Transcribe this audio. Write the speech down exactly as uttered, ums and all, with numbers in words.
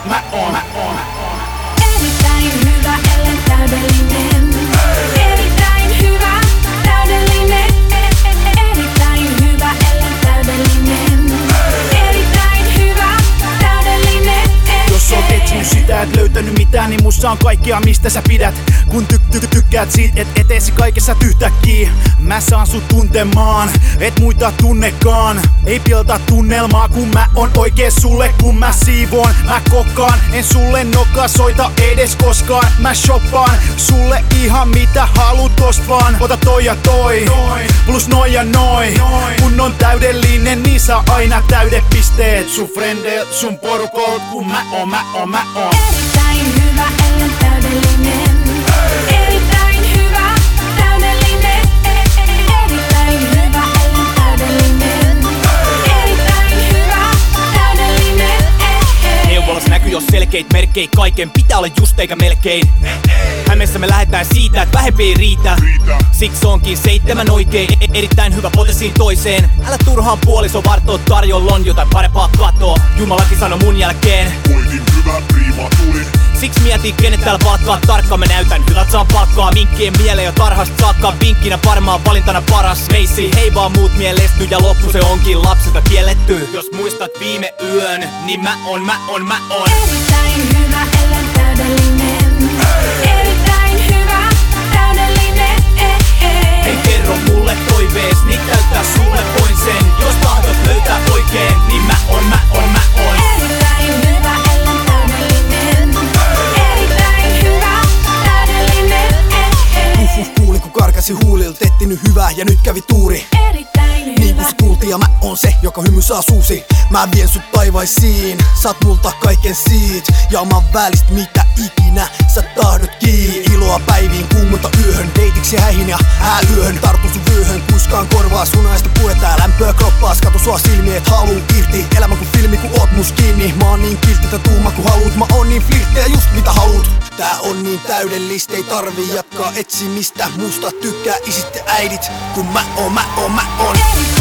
mä oon, mä oon. Erittäin hyvä, ellen täydellinen. Erittäin hyvä, täydellinen. Erittäin hyvä, ellen täydellinen. Erittäin hyvä, täydellinen. Jos oot etsinyt sitä, et löytänyt mitään, niin mussa on kaikkea mistä sä pidät. Kun ty ty tykkäät siitä, et eteesi kaikessa yhtäkkiä. Mä saan sut tuntemaan, et muita tunnekaan. Ei pilata tunnelmaa, kun mä on oikee sulle. Kun mä siivoon, mä kokkaan. En sulle nokkaa soita edes koskaan. Mä shoppaan sulle ihan mitä haluut tost vaan. Ota toi ja toi, plus noi ja noi. Kun on täydellinen, niin saa aina täydepisteet. Sun frendelt, sun porukolt, kun mä oon, mä oon, mä oon. Erittäin hyvä, ellen täydellinen. Erittäin hyvä, täydellinen. Erittäin hyvä, ellen täydellinen. Erittäin hyvä, täydellinen. Neuvolassa näkyy jo selkeit merkkei. Kaiken pitää olla just eikä melkein. Hämeessä me lähdetään siitä, et vähempi ei riitä. Siksi onkin seitsemän oikein. Erittäin hyvä potesiin toiseen. Älä turhaan puoliso vartoo, tarjolla on jotain parempaa katoa. Jumalakin sano mun jälkeen. Voitin hyvä priima tuli. Siksi mietin kenet täällä palkkaa tarkkaan. Mä näytän hyvät saan palkkaa. Minkkien mieleen jo tarhasta saakka. Vinkkinä varmaan valintana paras. Meissi hei vaan muut mielestyy. Ja loppu se onkin lapsilta kielletty. Jos muistat viime yön, niin mä on, mä on, mä on. Erittäin hyvä, ellen täydellinen. Erittäin hyvä, täydellinen. Hei kerro mulle toivees, niin täyttää sulle voin sen. Jos tahdot löytää oikein, niin mä on, mä on, mä on. Erittäin hyvä, ellen täydellinen. Erittäin hyvä, täydellinen. Uhuh, kuulin kun karkasi huulilta, ettinyt hyvää ja nyt kävi tuuri. Erittäin Niin hyvä. kun kuultiin ja mä oon se, joka hymy saa suusi. Mä vien sut taivaisiin, saat multa kaiken siit. Ja mä välistä mitä ikinä sä tahdot kii. Iloa päiviin, kuumunta yöhön, deitiksi häihin ja hälyöhön. Tartun sun vyöhön, kuiskaan korvaa sunaista puhetta. Lämpöä kroppaas, kato sua silmiin, et haluu irti. Elämä kun filmi, kun oot mus kiinni. Mä oon niin kiltti, tää tuuma kun haluut. Mä oon niin flirttejä, just mitä haluut. Tää on niin täydellistä, ei tarvi jatkaa etsimistä. Musta tykkää isit ja äidit, kun mä oon, mä oon, mä oon.